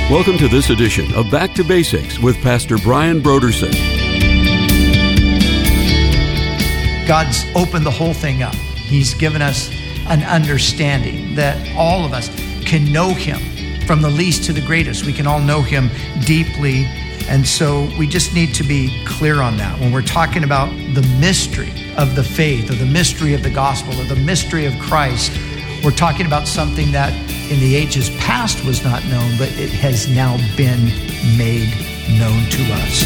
Welcome to this edition of Back to Basics with Pastor Brian Broderson. God's opened the whole thing up. He's given us an understanding that all of us can know Him from the least to the greatest. We can all know Him deeply. And so we just need to be clear on that. When we're talking about the mystery of the faith, or the mystery of the gospel, or the mystery of Christ, we're talking about something that in the ages past was not known, but it has now been made known to us.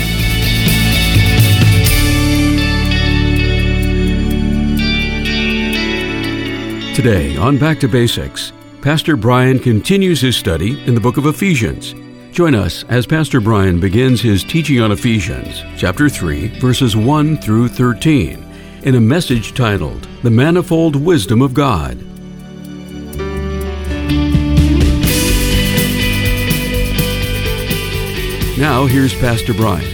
Today on Back to Basics, Pastor Brian continues his study in the book of Ephesians. Join us as Pastor Brian begins his teaching on Ephesians, chapter 3, verses 1 through 13, in a message titled, The Manifold Wisdom of God. Now, here's Pastor Brian.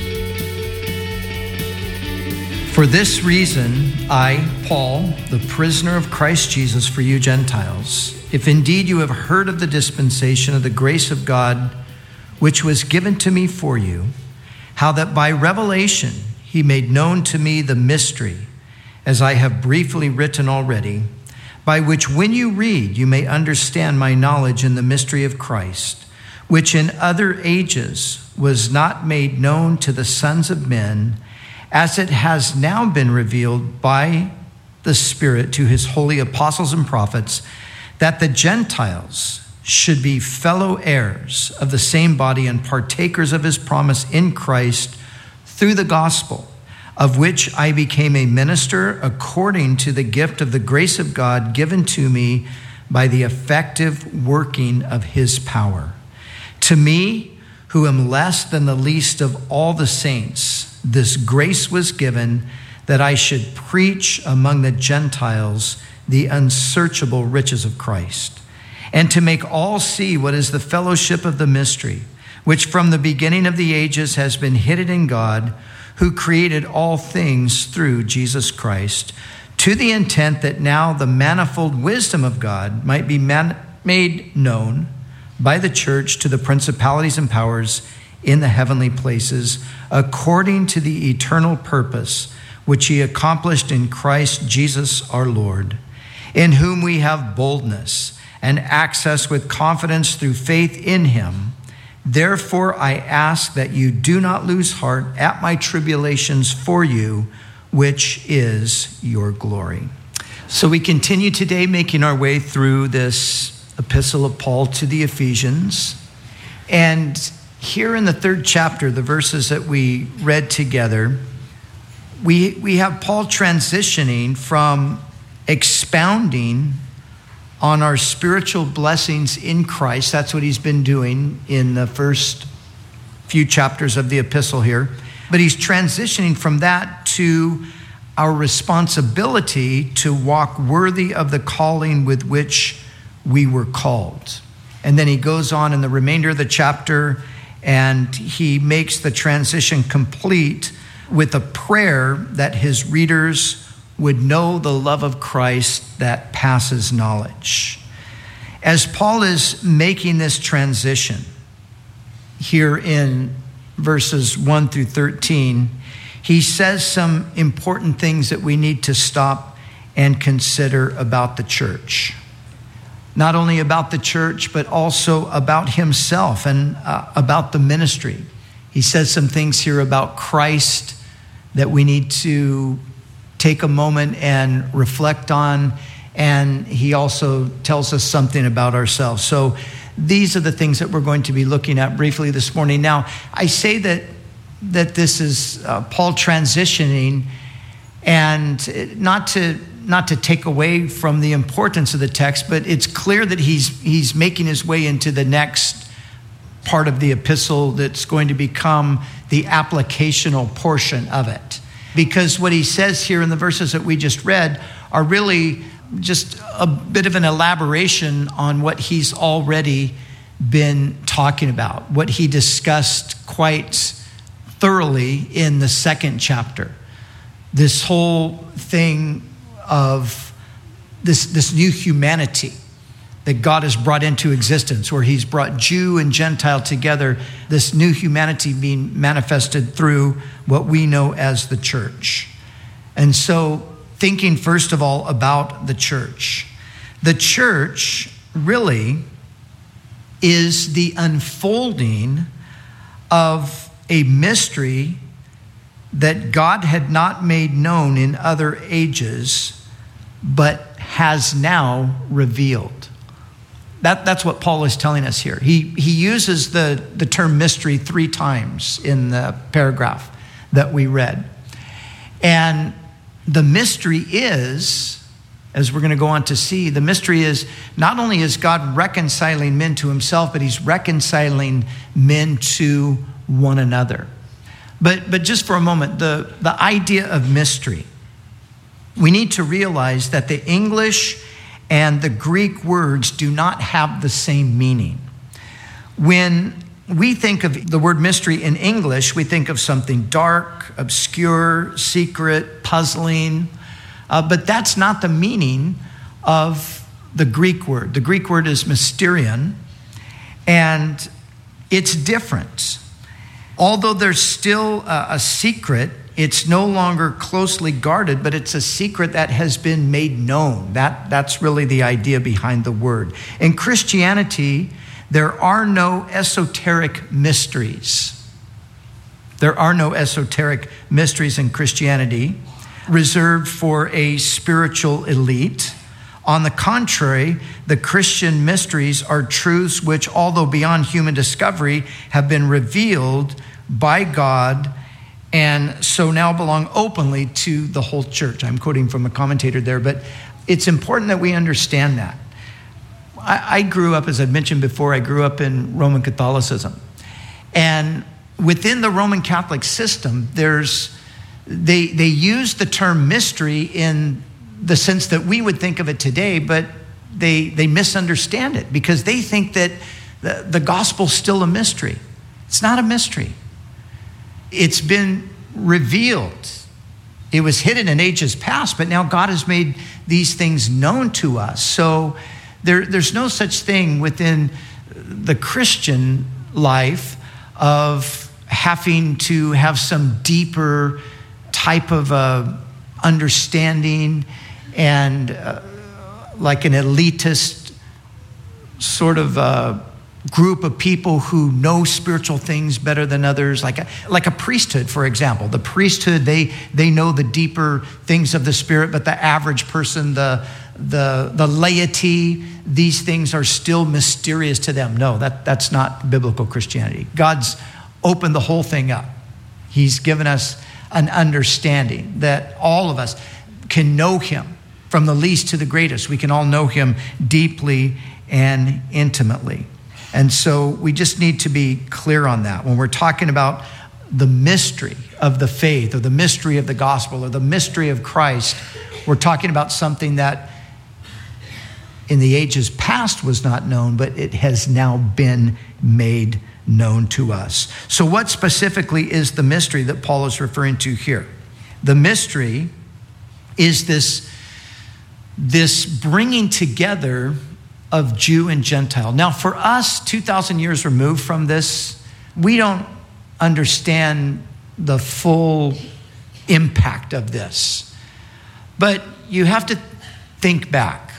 For this reason, I, Paul, the prisoner of Christ Jesus for you Gentiles, if indeed you have heard of the dispensation of the grace of God, which was given to me for you, how that by revelation he made known to me the mystery, as I have briefly written already, by which when you read, you may understand my knowledge in the mystery of Christ, which in other ages was not made known to the sons of men, as it has now been revealed by the Spirit to his holy apostles and prophets, that the Gentiles should be fellow heirs of the same body and partakers of his promise in Christ through the gospel, of which I became a minister according to the gift of the grace of God given to me by the effective working of his power. To me, who am less than the least of all the saints, this grace was given that I should preach among the Gentiles the unsearchable riches of Christ, and to make all see what is the fellowship of the mystery, which from the beginning of the ages has been hidden in God, who created all things through Jesus Christ, to the intent that now the manifold wisdom of God might be made known by the church to the principalities and powers in the heavenly places, according to the eternal purpose which he accomplished in Christ Jesus our Lord, in whom we have boldness and access with confidence through faith in him. Therefore I ask that you do not lose heart at my tribulations for you, which is your glory. So we continue today making our way through this epistle of Paul to the Ephesians. And here in the 3rd chapter, the verses that we read together, we have Paul transitioning from expounding on our spiritual blessings in Christ. That's what he's been doing in the first few chapters of the epistle here. But he's transitioning from that to our responsibility to walk worthy of the calling with which we were called. And then he goes on in the remainder of the chapter and he makes the transition complete with a prayer that his readers would know the love of Christ that passes knowledge. As Paul is making this transition here in verses 1 through 13, he says some important things that we need to stop and consider about the church. Not only about the church, but also about himself and about the ministry. He says some things here about Christ that we need to take a moment and reflect on. And he also tells us something about ourselves. So these are the things that we're going to be looking at briefly this morning. Now, I say that this is Paul transitioning, and not to take away from the importance of the text, but it's clear that he's making his way into the next part of the epistle that's going to become the applicational portion of it. Because what he says here in the verses that we just read are really just a bit of an elaboration on what he's already been talking about, what he discussed quite thoroughly in the 2nd chapter. This whole thing of this new humanity that God has brought into existence, where he's brought Jew and Gentile together, this new humanity being manifested through what we know as the church. And so thinking first of all about the church. The church really is the unfolding of a mystery that God had not made known in other ages, but has now revealed. That's what Paul is telling us here. He uses the term mystery 3 times in the paragraph that we read. And the mystery is, as we're going to go on to see, the mystery is not only is God reconciling men to himself, but he's reconciling men to one another. But just for a moment, the idea of mystery, we need to realize that the English and the Greek words do not have the same meaning. When we think of the word mystery in English, we think of something dark, obscure, secret, puzzling, but that's not the meaning of the Greek word. The Greek word is mysterion, and it's different. Although there's still a secret, it's no longer closely guarded, but it's a secret that has been made known. That's really the idea behind the word. In Christianity, there are no esoteric mysteries. There are no esoteric mysteries in Christianity reserved for a spiritual elite. On the contrary, the Christian mysteries are truths which, although beyond human discovery, have been revealed by God and so now belong openly to the whole church. I'm quoting from a commentator there, but it's important that we understand that. I grew up, as I've mentioned before, I grew up in Roman Catholicism. And within the Roman Catholic system, they use the term mystery in the sense that we would think of it today, but they misunderstand it because they think that the gospel's still a mystery. It's not a mystery. It's been revealed. It was hidden in ages past, but now God has made these things known to us. So there's no such thing within the Christian life of having to have some deeper type of understanding and like an elitist sort of group of people who know spiritual things better than others, like a priesthood, for example. The priesthood, they know the deeper things of the Spirit, but the average person, the laity, these things are still mysterious to them. No, that's not biblical Christianity. God's opened the whole thing up. He's given us an understanding that all of us can know him from the least to the greatest. We can all know him deeply and intimately. And so we just need to be clear on that. When we're talking about the mystery of the faith or the mystery of the gospel or the mystery of Christ, we're talking about something that in the ages past was not known, but it has now been made known to us. So what specifically is the mystery that Paul is referring to here? The mystery is this bringing together of Jew and Gentile. Now, for us, 2,000 years removed from this, we don't understand the full impact of this. But you have to think back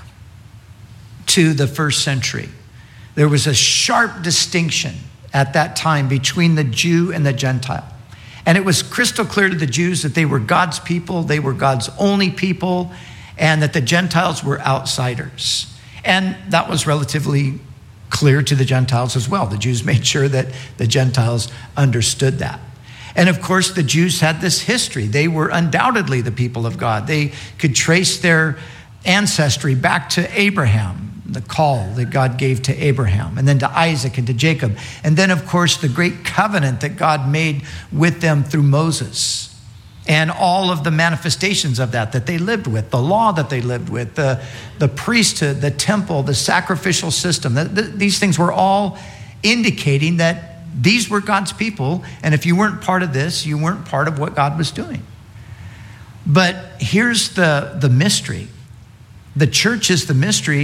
to the first century. There was a sharp distinction at that time between the Jew and the Gentile. And it was crystal clear to the Jews that they were God's people, they were God's only people, and that the Gentiles were outsiders. And that was relatively clear to the Gentiles as well. The Jews made sure that the Gentiles understood that. And of course, the Jews had this history. They were undoubtedly the people of God. They could trace their ancestry back to Abraham, the call that God gave to Abraham, and then to Isaac and to Jacob. And then, of course, the great covenant that God made with them through Moses. And all of the manifestations of that they lived with, the law that they lived with, the priesthood, the temple, the sacrificial system. These things were all indicating that these were God's people. And if you weren't part of this, you weren't part of what God was doing. But here's the mystery. The church is the mystery,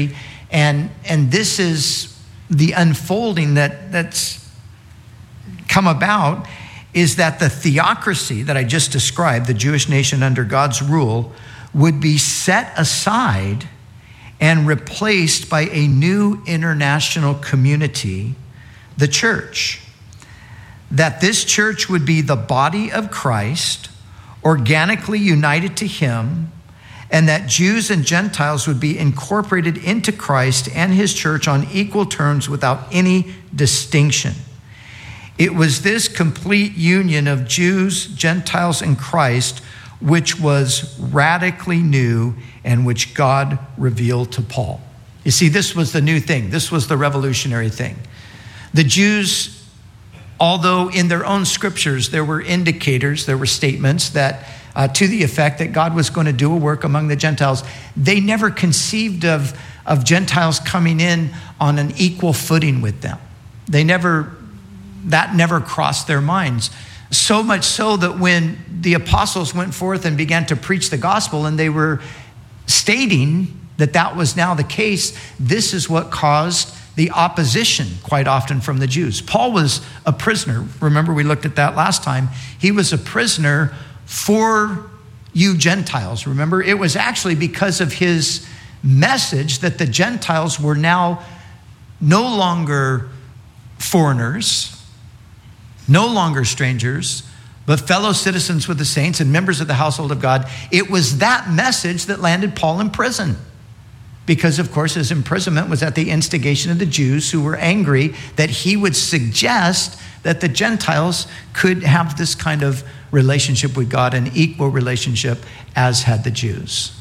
And this is the unfolding that's come about, is that the theocracy that I just described, the Jewish nation under God's rule, would be set aside and replaced by a new international community, the church. That this church would be the body of Christ, organically united to him, and that Jews and Gentiles would be incorporated into Christ and his church on equal terms without any distinction. It was this complete union of Jews, Gentiles, and Christ which was radically new and which God revealed to Paul. You see, this was the new thing. This was the revolutionary thing. The Jews, although in their own scriptures there were indicators, there were statements that to the effect that God was going to do a work among the Gentiles, they never conceived of Gentiles coming in on an equal footing with them. That never crossed their minds. So much so that when the apostles went forth and began to preach the gospel, and they were stating that was now the case, this is what caused the opposition quite often from the Jews. Paul was a prisoner. Remember, we looked at that last time. He was a prisoner for you Gentiles. Remember, it was actually because of his message that the Gentiles were now no longer foreigners, no longer strangers, but fellow citizens with the saints and members of the household of God. It was that message that landed Paul in prison. Because, of course, his imprisonment was at the instigation of the Jews, who were angry that he would suggest that the Gentiles could have this kind of relationship with God, an equal relationship as had the Jews.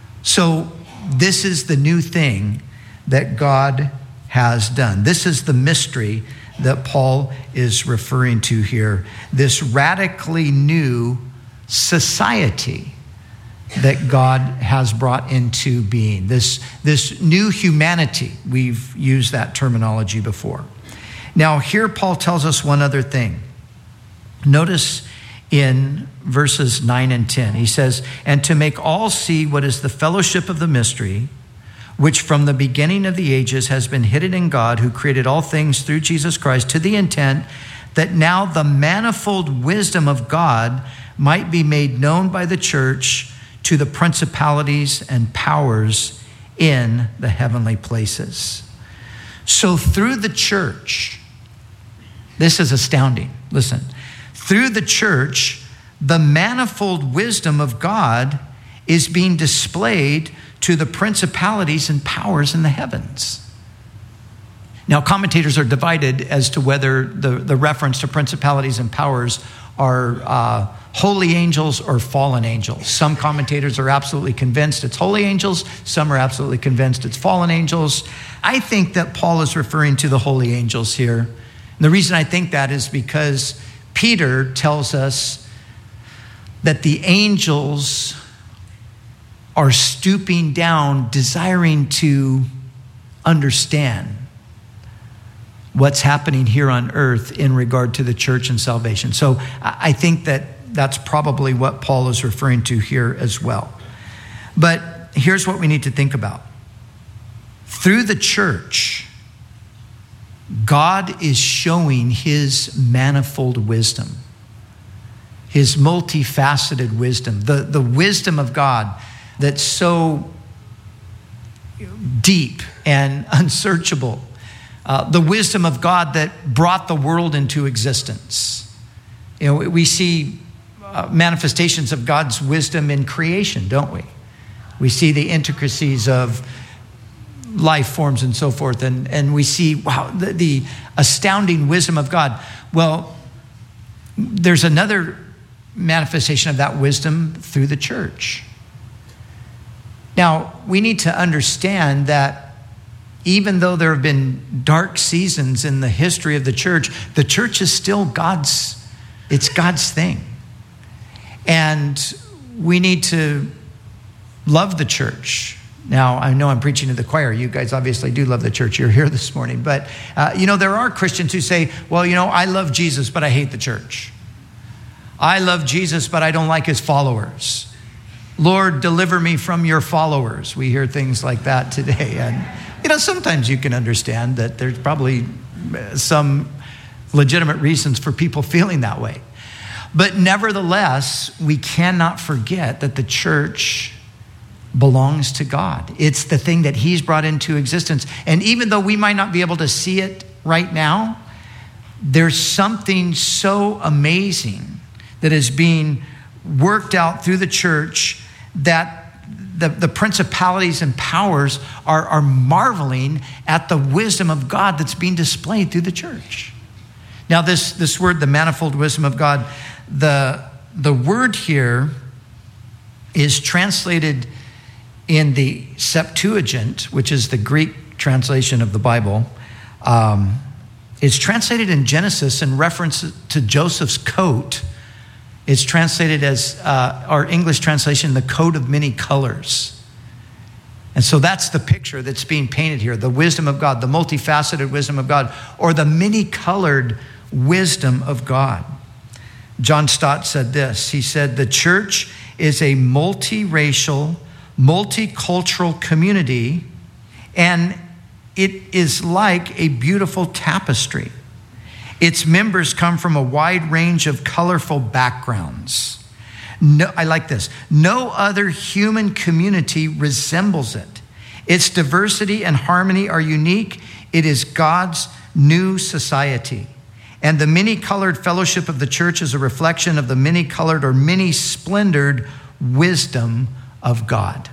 So this is the new thing that God has done. This is the mystery that Paul is referring to here. This radically new society that God has brought into being. This new humanity. We've used that terminology before. Now, here Paul tells us one other thing. Notice in verses 9 and 10, he says, "And to make all see what is the fellowship of the mystery, which from the beginning of the ages has been hidden in God, who created all things through Jesus Christ, to the intent that now the manifold wisdom of God might be made known by the church to the principalities and powers in the heavenly places." So through the church, this is astounding. Listen, through the church, the manifold wisdom of God is being displayed to the principalities and powers in the heavens. Now, commentators are divided as to whether the reference to principalities and powers are holy angels or fallen angels. Some commentators are absolutely convinced it's holy angels. Some are absolutely convinced it's fallen angels. I think that Paul is referring to the holy angels here. And the reason I think that is because Peter tells us that the angels are stooping down, desiring to understand what's happening here on earth in regard to the church and salvation. So I think that's probably what Paul is referring to here as well. But here's what we need to think about. Through the church, God is showing his manifold wisdom, his multifaceted wisdom, the wisdom of God that's so deep and unsearchable. The wisdom of God that brought the world into existence. You know, we see manifestations of God's wisdom in creation, don't we? We see the intricacies of life forms and so forth, and we see, wow, the astounding wisdom of God. Well, there's another manifestation of that wisdom through the church. Now, we need to understand that even though there have been dark seasons in the history of the church is still God's thing. And we need to love the church. Now, I know I'm preaching to the choir. You guys obviously do love the church. You're here this morning. But, there are Christians who say, well, I love Jesus, but I hate the church. I love Jesus, but I don't like his followers. Lord, deliver me from your followers. We hear things like that today. And Sometimes you can understand that there's probably some legitimate reasons for people feeling that way. But nevertheless, we cannot forget that the church belongs to God. It's the thing that he's brought into existence. And even though we might not be able to see it right now, there's something so amazing that is being worked out through the church that the principalities and powers are marveling at the wisdom of God that's being displayed through the church. Now, this word, the manifold wisdom of God, the word here is translated in the Septuagint, which is the Greek translation of the Bible. It's translated in Genesis in reference to Joseph's coat. It's translated as, our English translation, the coat of many colors. And so that's the picture that's being painted here, the wisdom of God, the multifaceted wisdom of God, or the many-colored wisdom of God. John Stott said this. He said, the church is a multiracial, multicultural community, and it is like a beautiful tapestry. Its members come from a wide range of colorful backgrounds. I like this. No other human community resembles it. Its diversity and harmony are unique. It is God's new society. And the many-colored fellowship of the church is a reflection of the many-colored or many-splendored wisdom of God.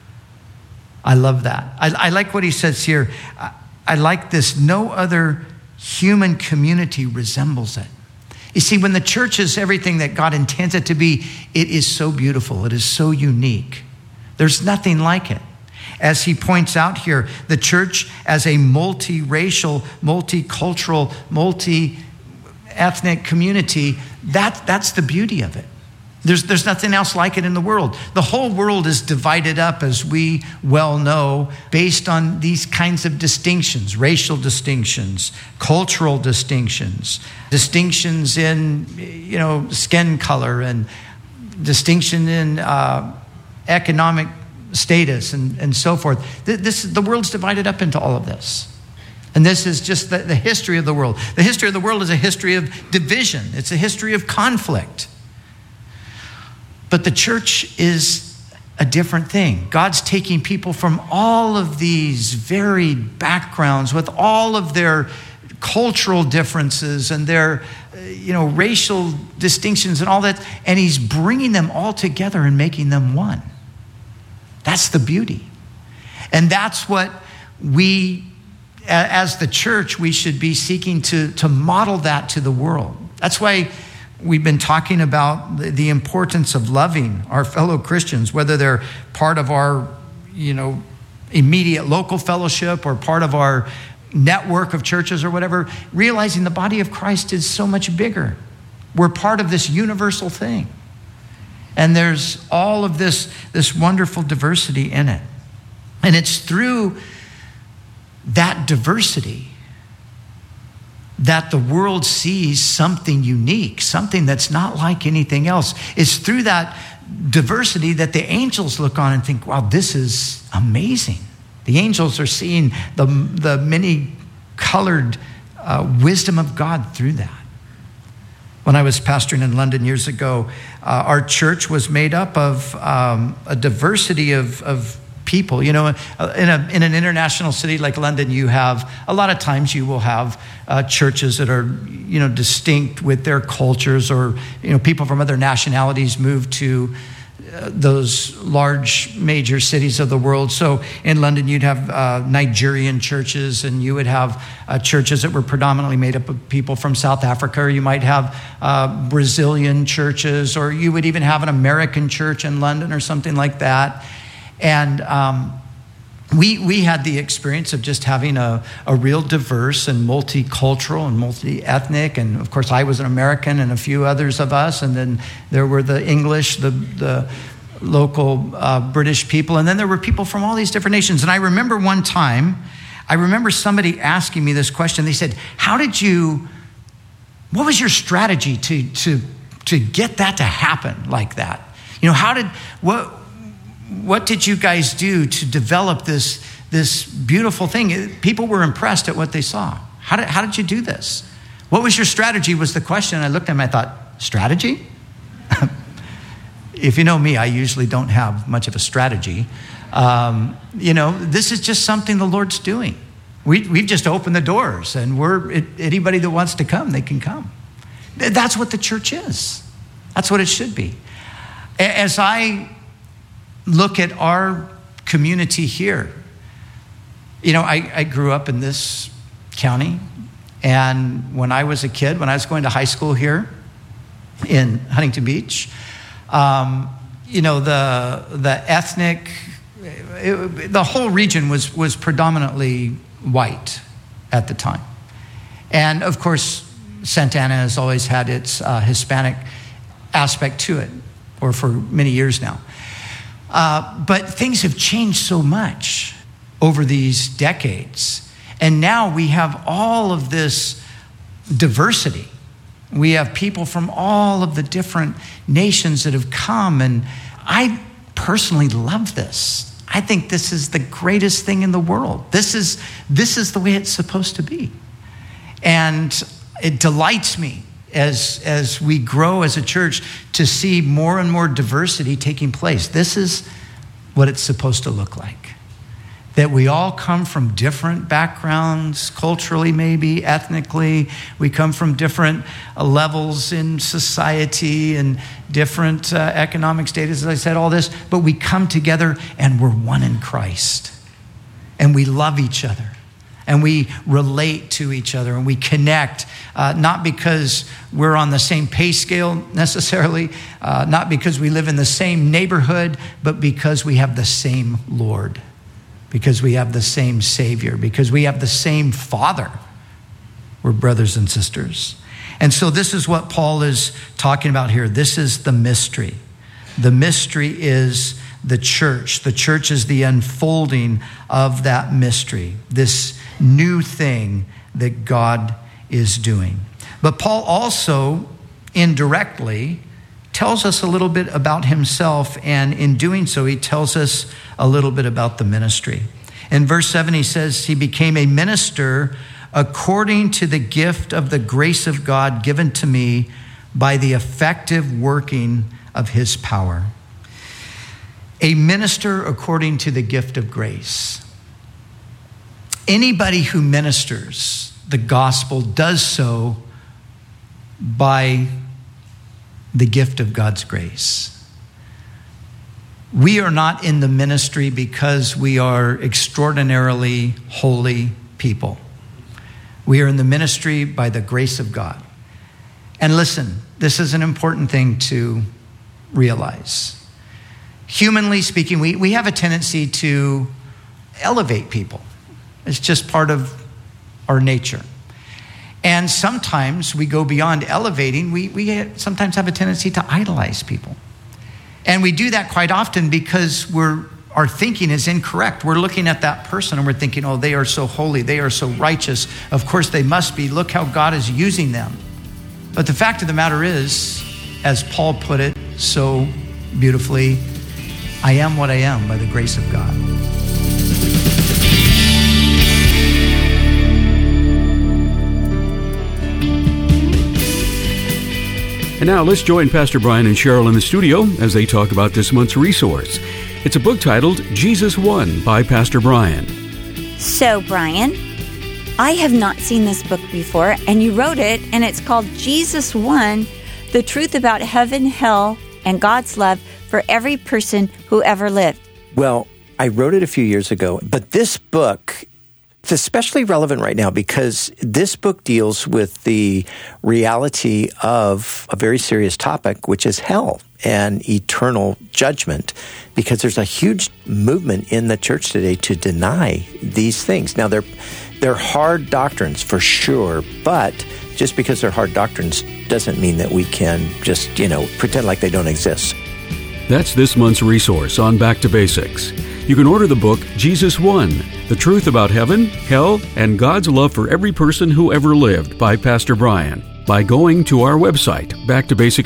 I love that. I like what he says here. I like this. No other human community resembles it. You see, when the church is everything that God intends it to be, it is so beautiful. It is so unique. There's nothing like it. As he points out here, the church as a multiracial, multicultural, multi-ethnic community, that's the beauty of it. There's nothing else like it in the world. The whole world is divided up, as we well know, based on these kinds of distinctions, racial distinctions, cultural distinctions, distinctions in, skin color, and distinction in economic status and so forth. The world's divided up into all of this. And this is just the history of the world. The history of the world is a history of division. It's a history of conflict. But the church is a different thing. God's taking people from all of these varied backgrounds with all of their cultural differences and their, racial distinctions and all that, and he's bringing them all together and making them one. That's the beauty. And that's what we, as the church, we should be seeking to model that to the world. That's why we've been talking about the importance of loving our fellow Christians, whether they're part of our, immediate local fellowship or part of our network of churches or whatever, realizing the body of Christ is so much bigger. We're part of this universal thing. And there's all of this wonderful diversity in it. And it's through that diversity that the world sees something unique, something that's not like anything else. It's through that diversity that the angels look on and think, wow, this is amazing. The angels are seeing the many-colored wisdom of God through that. When I was pastoring in London years ago, our church was made up of a diversity of people. In an international city like London, you have, a lot of times you will have churches that are, distinct with their cultures, or, people from other nationalities move to those large major cities of the world. So in London, you'd have Nigerian churches, and you would have churches that were predominantly made up of people from South Africa, or you might have Brazilian churches, or you would even have an American church in London or something like that. And we had the experience of just having a real diverse and multicultural and multi-ethnic. And of course, I was an American and a few others of us. And then there were the English, the local British people. And then there were people from all these different nations. And I remember one time, somebody asking me this question. They said, what was your strategy to get that to happen like that? What did you guys do to develop this this beautiful thing. People were impressed at what they saw. How did you do this? What was your strategy was the question. I looked at him, I thought, strategy? If you know me, I usually don't have much of a strategy. This is just something the Lord's doing. We've just opened the doors, and anybody that wants to come, they can come. That's what the church is. That's what it should be. As I look at our community here, I grew up in this county, and when I was a kid, when I was going to high school here in Huntington Beach, the ethnic, the whole region was predominantly white at the time. And of course, Santa Ana has always had its Hispanic aspect to it, or for many years now. But things have changed so much over these decades. And now we have all of this diversity. We have people from all of the different nations that have come. And I personally love this. I think this is the greatest thing in the world. This is the way it's supposed to be. And it delights me as we grow as a church to see more and more diversity taking place. This is what it's supposed to look like. That we all come from different backgrounds, culturally maybe, ethnically. We come from different levels in society and different economic status, as I said, all this. But we come together and we're one in Christ. And we love each other. And we relate to each other and we connect, not because we're on the same pay scale necessarily, not because we live in the same neighborhood, but because we have the same Lord. Because we have the same Savior, because we have the same Father. We're brothers and sisters. And so this is what Paul is talking about here. This is the mystery. The mystery is the church. The church is the unfolding of that mystery, this new thing that God is doing. But Paul also indirectly tells us a little bit about himself, and in doing so, he tells us a little bit about the ministry. In verse 7, he says, he became a minister according to the gift of the grace of God given to me by the effective working of his power. A minister according to the gift of grace. Anybody who ministers the gospel does so by the gift of God's grace. We are not in the ministry because we are extraordinarily holy people. We are in the ministry by the grace of God. And listen, this is an important thing to realize. Humanly speaking, we have a tendency to elevate people. It's just part of our nature. And sometimes we go beyond elevating. We sometimes have a tendency to idolize people. And we do that quite often because our thinking is incorrect. We're looking at that person and we're thinking, oh, they are so holy. They are so righteous. Of course they must be. Look how God is using them. But the fact of the matter is, as Paul put it so beautifully, I am what I am by the grace of God. And now let's join Pastor Brian and Cheryl in the studio as they talk about this month's resource. It's a book titled Jesus Won by Pastor Brian. So, Brian, I have not seen this book before, and you wrote it, and it's called Jesus Won, The Truth About Heaven, Hell, and God's Love for Every Person Who Ever Lived. Well, I wrote it a few years ago, but this book, it's especially relevant right now because this book deals with the reality of a very serious topic, which is hell and eternal judgment, because there's a huge movement in the church today to deny these things. Now, they're hard doctrines for sure, but just because they're hard doctrines doesn't mean that we can just, pretend like they don't exist. That's this month's resource on Back to Basics. You can order the book, Jesus Won, The Truth About Heaven, Hell, and God's Love for Every Person Who Ever Lived by Pastor Brian by going to our website,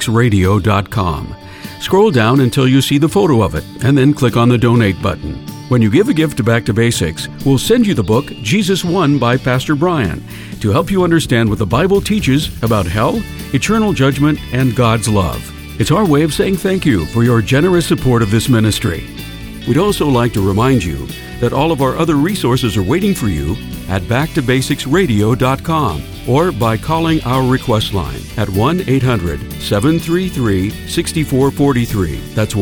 backtobasicsradio.com. Scroll down until you see the photo of it, and then click on the donate button. When you give a gift to Back to Basics, we'll send you the book Jesus Won by Pastor Brian to help you understand what the Bible teaches about hell, eternal judgment, and God's love. It's our way of saying thank you for your generous support of this ministry. We'd also like to remind you that all of our other resources are waiting for you at backtobasicsradio.com or by calling our request line at 1-800-733-6443. That's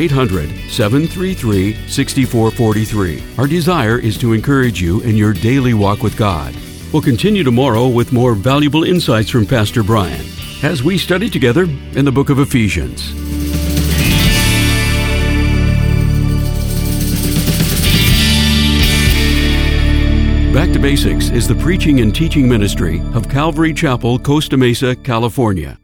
1-800-733-6443. Our desire is to encourage you in your daily walk with God. We'll continue tomorrow with more valuable insights from Pastor Brian as we study together in the book of Ephesians. Back to Basics is the preaching and teaching ministry of Calvary Chapel, Costa Mesa, California.